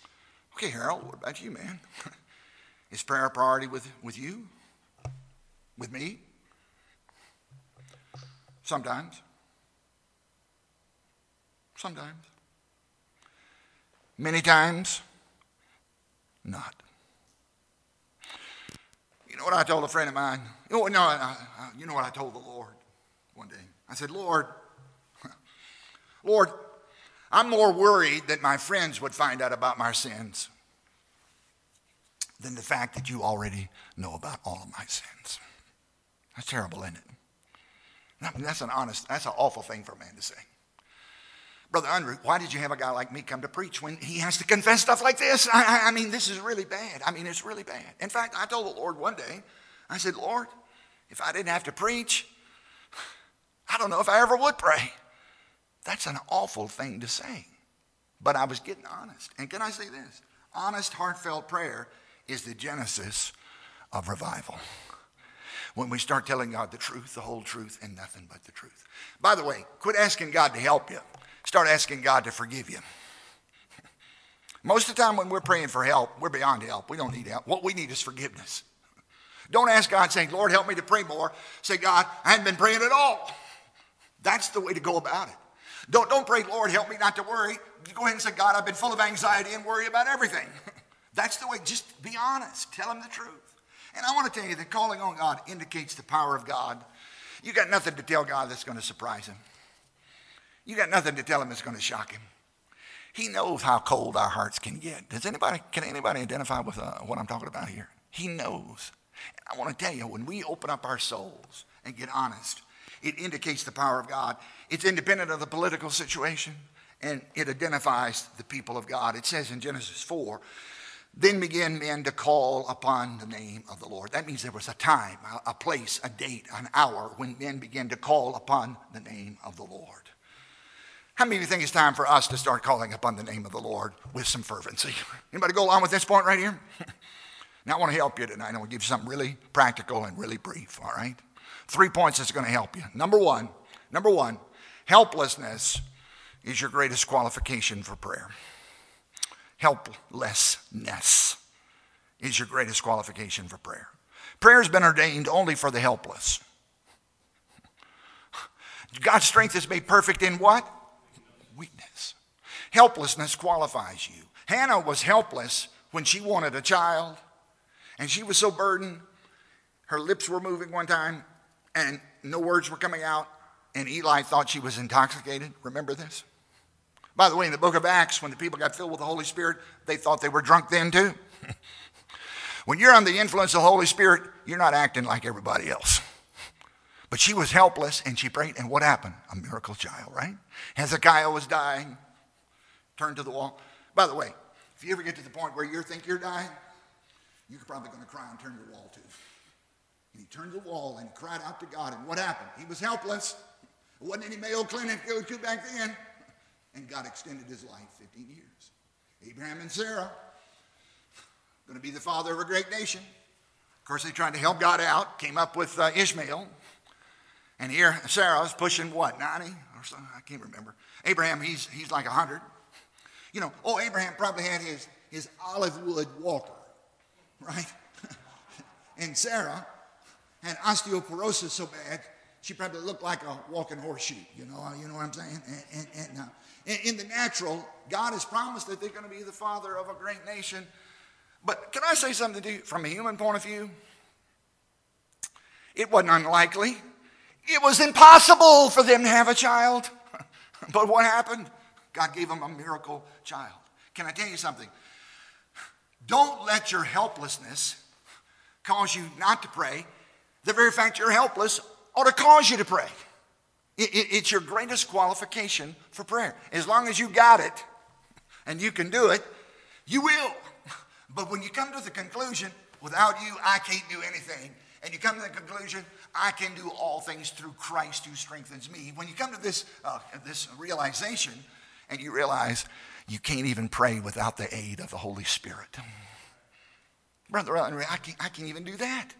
Okay, Harold, what about you, man? Is prayer a priority with, with you? With me? Sometimes. Sometimes. Many times, not. You know what I told a friend of mine? Oh, no, I, I, you know what I told the Lord one day? I said, Lord, Lord, I'm more worried that my friends would find out about my sins than the fact that you already know about all of my sins. That's terrible, isn't it? I mean, that's an honest, that's an awful thing for a man to say. Brother Unruh, why did you have a guy like me come to preach when he has to confess stuff like this? I, I, I mean, this is really bad. I mean, it's really bad. In fact, I told the Lord one day, I said, Lord, if I didn't have to preach, I don't know if I ever would pray. That's an awful thing to say. But I was getting honest. And can I say this? Honest, heartfelt prayer is the genesis of revival. When we start telling God the truth, the whole truth, and nothing but the truth. By the way, quit asking God to help you. Start asking God to forgive you. Most of the time when we're praying for help, we're beyond help. We don't need help. What we need is forgiveness. Don't ask God saying, Lord, help me to pray more. Say, God, I haven't been praying at all. That's the way to go about it. Don't, don't pray, Lord, help me not to worry. Go ahead and say, God, I've been full of anxiety and worry about everything. That's the way. Just be honest. Tell him the truth. And I want to tell you that calling on God indicates the power of God. You got nothing to tell God that's going to surprise him. You got nothing to tell him that's going to shock him. He knows how cold our hearts can get. Does anybody, can anybody identify with uh, what I'm talking about here? He knows. And I want to tell you, when we open up our souls and get honest, it indicates the power of God. It's independent of the political situation, and it identifies the people of God. It says in Genesis four, then began men to call upon the name of the Lord. That means there was a time, a place, a date, an hour when men began to call upon the name of the Lord. How many of you think it's time for us to start calling upon the name of the Lord with some fervency? Anybody go along with this point right here? Now I want to help you tonight. I want to give you something really practical and really brief, all right? Three points that's going to help you. Number one, number one, helplessness is your greatest qualification for prayer. Helplessness is your greatest qualification for prayer. Prayer has been ordained only for the helpless. God's strength is made perfect in what? Weakness. Helplessness qualifies you. Hannah was helpless when she wanted a child, and she was so burdened. Her lips were moving one time, and no words were coming out, and Eli thought she was intoxicated. Remember this? By the way, in the book of Acts, when the people got filled with the Holy Spirit, they thought they were drunk then too. When you're under the influence of the Holy Spirit, you're not acting like everybody else. But she was helpless, and she prayed, and what happened? A miracle child, right? Hezekiah was dying, turned to the wall. By the way, if you ever get to the point where you think you're dying, you're probably going to cry and turn to the wall too. And he turned to the wall and cried out to God, and what happened? He was helpless. There wasn't any Mayo Clinic to go to back then. And God extended his life fifteen years. Abraham and Sarah, going to be the father of a great nation. Of course, they tried to help God out, came up with uh, Ishmael. And here, Sarah was pushing what, ninety or something? I can't remember. Abraham, he's he's like one hundred. You know, oh, Abraham probably had his, his olive wood walker, right? And Sarah had osteoporosis so bad, she probably looked like a walking horseshoe. You know, you know what I'm saying? And, and, and uh, in, in the natural, God has promised that they're going to be the father of a great nation. But can I say something to you from a human point of view? It wasn't unlikely. It was impossible for them to have a child. But what happened? God gave them a miracle child. Can I tell you something? Don't let your helplessness cause you not to pray. The very fact you're helpless ought to cause you to pray. It, it, it's your greatest qualification for prayer. As long as you got it and you can do it, you will. But when you come to the conclusion, without you, I can't do anything, and you come to the conclusion, I can do all things through Christ who strengthens me. When you come to this, uh, this realization, and you realize you can't even pray without the aid of the Holy Spirit. Brother, I can't, I can't even do that.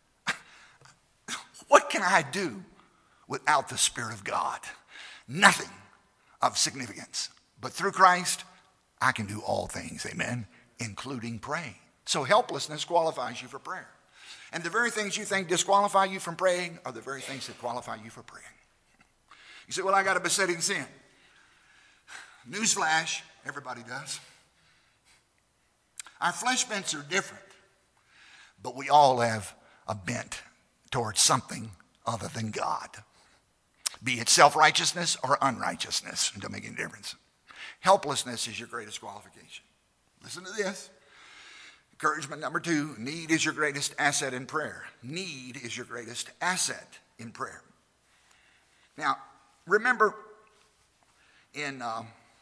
What can I do without the Spirit of God? Nothing of significance. But through Christ, I can do all things, amen, including praying. So helplessness qualifies you for prayer. And the very things you think disqualify you from praying are the very things that qualify you for praying. You say, well, I got a besetting sin. Newsflash, everybody does. Our flesh bents are different, but we all have a bent towards something other than God. Be it self-righteousness or unrighteousness, it doesn't make any difference. Helplessness is your greatest qualification. Listen to this. Encouragement number two, need is your greatest asset in prayer. Need is your greatest asset in prayer. Now, remember in uh,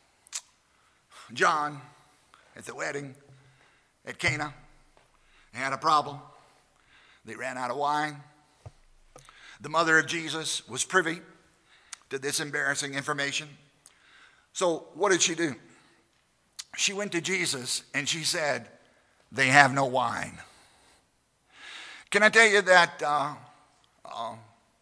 John at the wedding at Cana, they had a problem. They ran out of wine. The mother of Jesus was privy to this embarrassing information. So what did she do? She went to Jesus and she said, they have no wine. Can I tell you that uh, uh,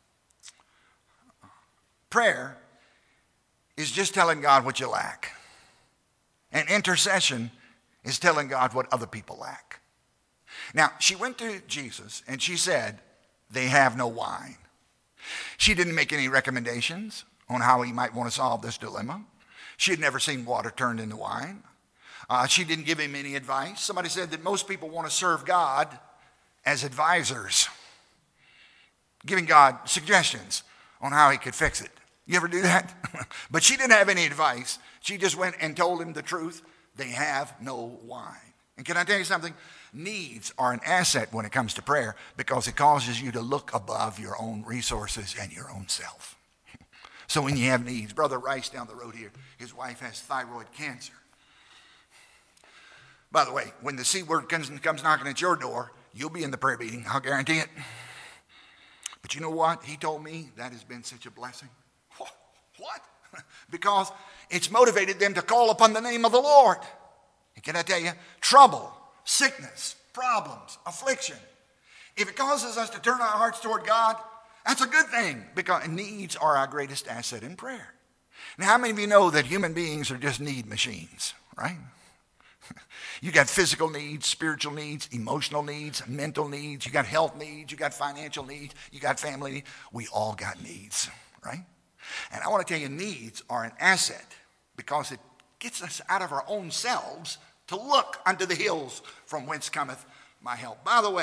prayer is just telling God what you lack. And intercession is telling God what other people lack. Now, she went to Jesus and she said, they have no wine. She didn't make any recommendations on how he might want to solve this dilemma. She had never seen water turned into wine. Uh, she didn't give him any advice. Somebody said that most people want to serve God as advisors, giving God suggestions on how he could fix it. You ever do that? But she didn't have any advice. She just went and told him the truth. They have no wine. And can I tell you something? Needs are an asset when it comes to prayer because it causes you to look above your own resources and your own self. So when you have needs, Brother Rice down the road here, his wife has thyroid cancer. By the way, when the C word comes, comes knocking at your door, you'll be in the prayer meeting. I'll guarantee it. But you know what? He told me that has been such a blessing. What? Because it's motivated them to call upon the name of the Lord. And can I tell you, trouble, sickness, problems, affliction, if it causes us to turn our hearts toward God, that's a good thing because needs are our greatest asset in prayer. Now, how many of you know that human beings are just need machines, right? You got physical needs, spiritual needs, emotional needs, mental needs. You got health needs. You got financial needs. You got family needs. We all got needs, right? And I want to tell you, needs are an asset because it gets us out of our own selves to look unto the hills from whence cometh my help. By the way,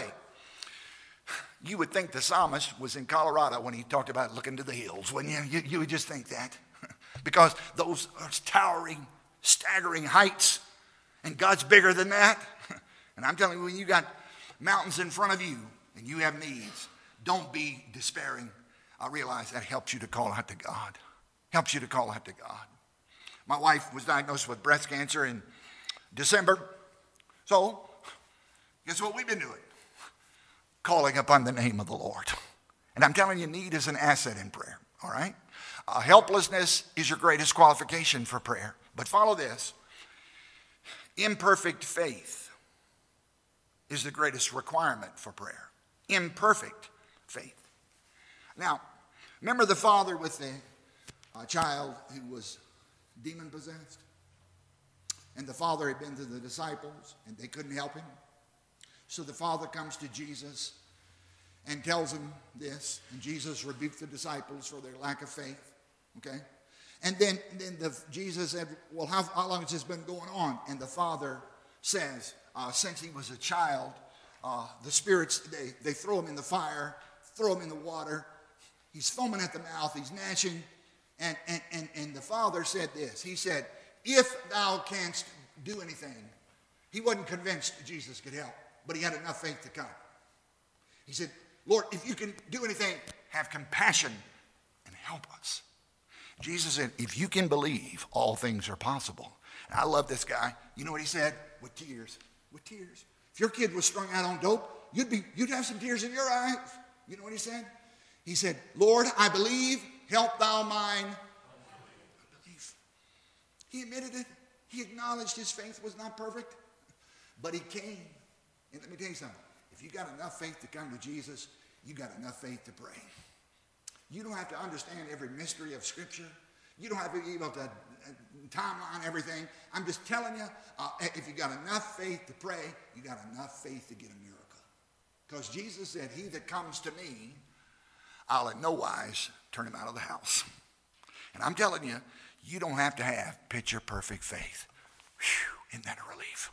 you would think the psalmist was in Colorado when he talked about looking to the hills, wouldn't you? You, you would just think that because those are towering, staggering heights. And God's bigger than that. And I'm telling you, when you got mountains in front of you and you have needs, don't be despairing. I realize that helps you to call out to God. Helps you to call out to God. My wife was diagnosed with breast cancer in December. So, guess what we've been doing? Calling upon the name of the Lord. And I'm telling you, need is an asset in prayer. All right? Uh, helplessness is your greatest qualification for prayer. But follow this. Imperfect faith is the greatest requirement for prayer. Imperfect faith. Now, remember the father with the uh, child who was demon-possessed? And the father had been to the disciples, and they couldn't help him. So the father comes to Jesus and tells him this, and Jesus rebuked the disciples for their lack of faith, okay? And then, then the, Jesus said, well, how, how long has this been going on? And the father says, uh, since he was a child, uh, the spirits, they, they throw him in the fire, throw him in the water. He's foaming at the mouth. He's gnashing. And, and, and, and the father said this. He said, if thou canst do anything. He wasn't convinced Jesus could help, but he had enough faith to come. He said, Lord, if you can do anything, have compassion and help us. Jesus said, if you can believe, all things are possible. And I love this guy. You know what he said? With tears. With tears. If your kid was strung out on dope, you'd be, you'd have some tears in your eyes. You know what he said? He said, Lord, I believe, help thou mine unbelief. He admitted it. He acknowledged his faith was not perfect, but he came. And let me tell you something. If you got enough faith to come to Jesus, you got enough faith to pray. You don't have to understand every mystery of Scripture. You don't have to be able to uh, timeline everything. I'm just telling you, uh, if you got enough faith to pray, you got enough faith to get a miracle. Because Jesus said, he that comes to me, I'll in no wise turn him out of the house. And I'm telling you, you don't have to have picture perfect faith. Whew, isn't that a relief?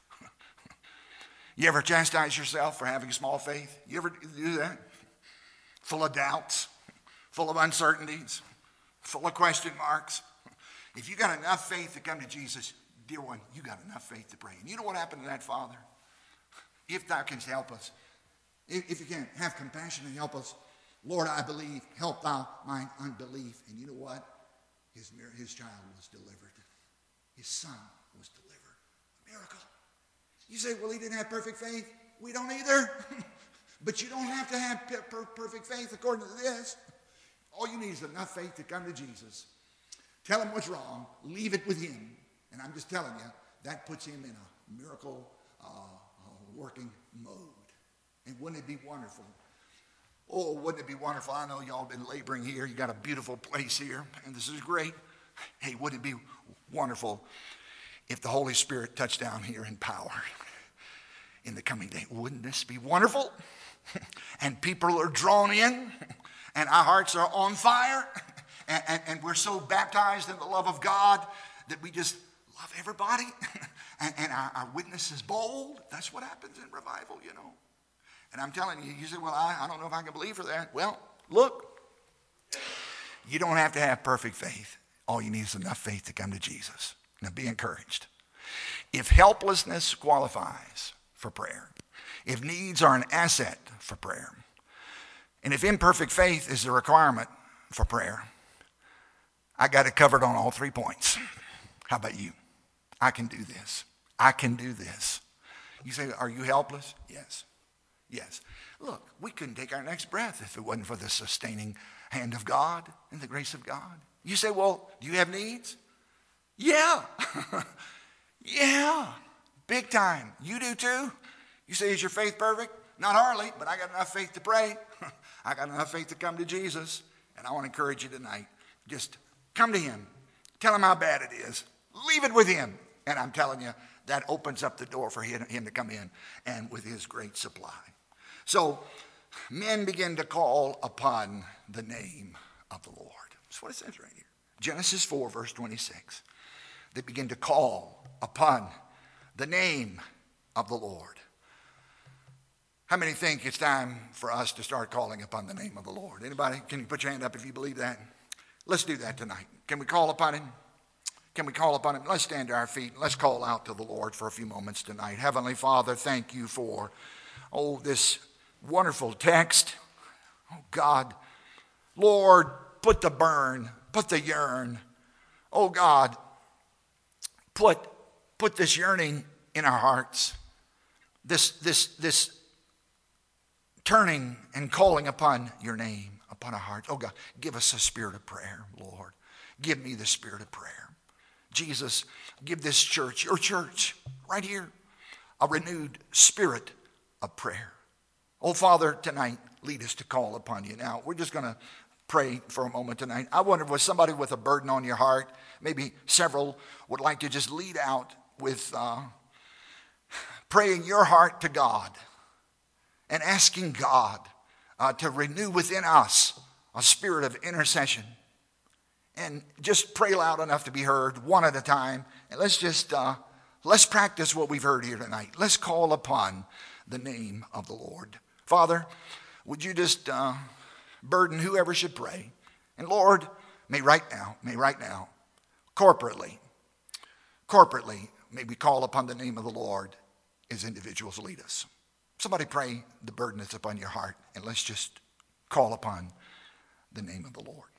You ever chastise yourself for having small faith? You ever do that? Full of doubts, full of uncertainties, full of question marks. If you got enough faith to come to Jesus, dear one, you got enough faith to pray. And you know what happened to that father? If thou canst help us, if, if you can have compassion and help us, Lord, I believe, help thou mine unbelief. And you know what? His, his child was delivered. His son was delivered. A miracle. You say, well, he didn't have perfect faith. We don't either. But you don't have to have per- per- perfect faith according to this. All you need is enough faith to come to Jesus. Tell him what's wrong. Leave it with him. And I'm just telling you, that puts him in a miracle uh, working mode. And wouldn't it be wonderful? Oh, wouldn't it be wonderful? I know y'all been laboring here. You got a beautiful place here, and this is great. Hey, wouldn't it be wonderful if the Holy Spirit touched down here in power in the coming day? Wouldn't this be wonderful? And people are drawn in, and our hearts are on fire, and, and, and we're so baptized in the love of God that we just love everybody, and, and our, our witness is bold. That's what happens in revival, you know. And I'm telling you, you say, well, I, I don't know if I can believe for that. Well, look, you don't have to have perfect faith. All you need is enough faith to come to Jesus. Now be encouraged. If helplessness qualifies for prayer, if needs are an asset for prayer, and if imperfect faith is the requirement for prayer, I got it covered on all three points. How about you? I can do this. I can do this. You say, are you helpless? Yes. Yes. Look, we couldn't take our next breath if it wasn't for the sustaining hand of God and the grace of God. You say, well, do you have needs? Yeah. Yeah. Big time. You do too? You say, is your faith perfect? Not hardly, but I got enough faith to pray. I got enough faith to come to Jesus. And I want to encourage you tonight. Just come to him. Tell him how bad it is. Leave it with him. And I'm telling you, that opens up the door for him to come in and with his great supply. So men begin to call upon the name of the Lord. That's what it says right here. Genesis four, verse twenty-six. They begin to call upon the name of the Lord. How many think it's time for us to start calling upon the name of the Lord? Anybody? Can you put your hand up if you believe that? Let's do that tonight. Can we call upon him? Can we call upon him? Let's stand to our feet. Let's call out to the Lord for a few moments tonight. Heavenly Father, thank you for, oh, this wonderful text. Oh, God. Lord, put the burn, put the yearn. Oh, God, put, put this yearning in our hearts. This, this, this turning and calling upon your name, upon our hearts. Oh, God, give us a spirit of prayer, Lord. Give me the spirit of prayer. Jesus, give this church, your church, right here, a renewed spirit of prayer. Oh, Father, tonight, lead us to call upon you. Now, we're just going to pray for a moment tonight. I wonder if was somebody with a burden on your heart, maybe several, would like to just lead out with uh, praying your heart to God and asking God uh, to renew within us a spirit of intercession. And just pray loud enough to be heard, one at a time. And let's just, uh, let's practice what we've heard here tonight. Let's call upon the name of the Lord. Father, would you just uh, burden whoever should pray. And Lord, may right now, may right now, corporately, corporately, may we call upon the name of the Lord as individuals lead us. Somebody pray the burden that's upon your heart, and let's just call upon the name of the Lord.